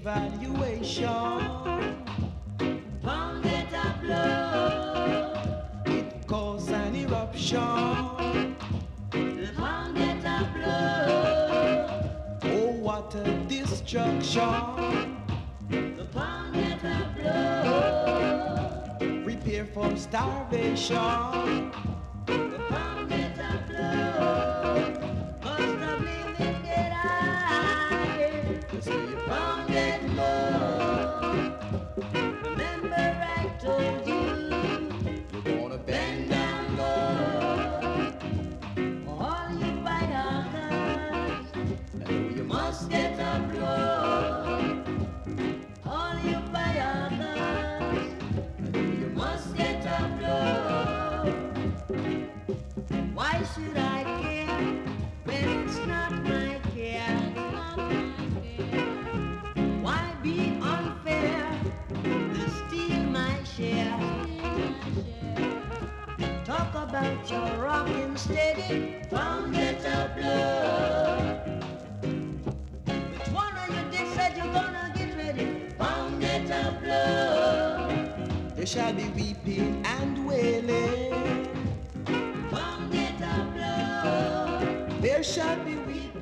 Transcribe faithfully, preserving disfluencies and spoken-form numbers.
devaluation. Pound get a blow. It caused an eruption. The pound get a blow. Oh, what a destruction. The pound get a blow. Prepare for starvation. The pound get a blow. Cost of living get high. The pound get low. Remember I told you You're gonna bend bend down low. All you bikers, and you must get a blow. All you bikers, you must get a blow. Why should I care when it's not my care? Why be unfair to steal my share? Talk about your rockin' steady, pound get a blow. Which one of you did said you're gonna get ready? Pound get a blow. There shall be weeping and wailing. Pound get a blow. There shall be weeping